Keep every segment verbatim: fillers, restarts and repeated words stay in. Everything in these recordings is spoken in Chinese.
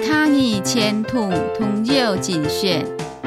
他日前途通绕尽选。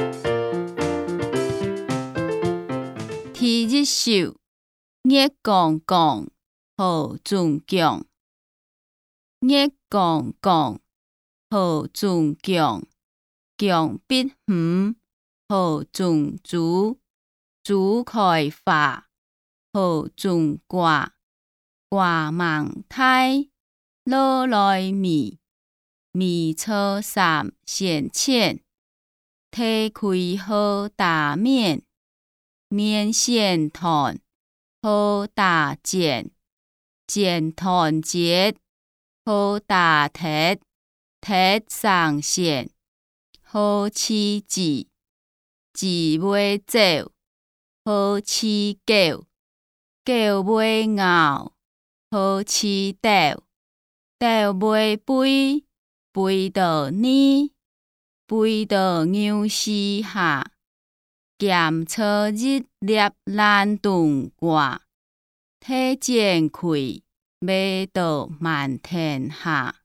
第一首，月光光，好尊强。月光光，好尊强。强必远，好尊主。主开花，好尊挂。挂芒胎，落来米。米初三显浅，体开好大面。面线团，好大件。件团结，好大铁。铁上线，好起字。字尾走，好起狗。狗尾咬，好起豆。豆尾肥，肥到呢。肥到牛丝下。咸初日粒烂顿挂。体健开，马到满天下。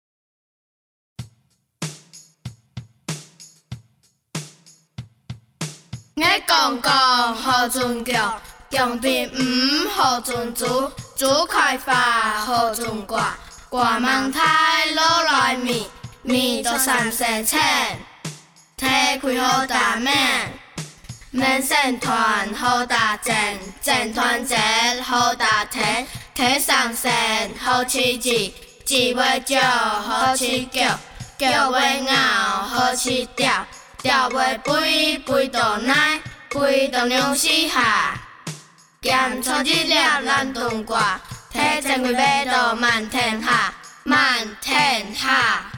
月光光，好尊强。强必远，好尊主。主开花，好尊挂。挂芒胎，落来米。米做三色浅。体开好大面。面线团，好大件。件团结，好大体。体上线，好起字。字尾少，好起狗。狗尾咬，好起条。条尾肥，肥到奶。肥到牛丝下。咸初日粒烂顿挂。体健开马到满天下。满天下。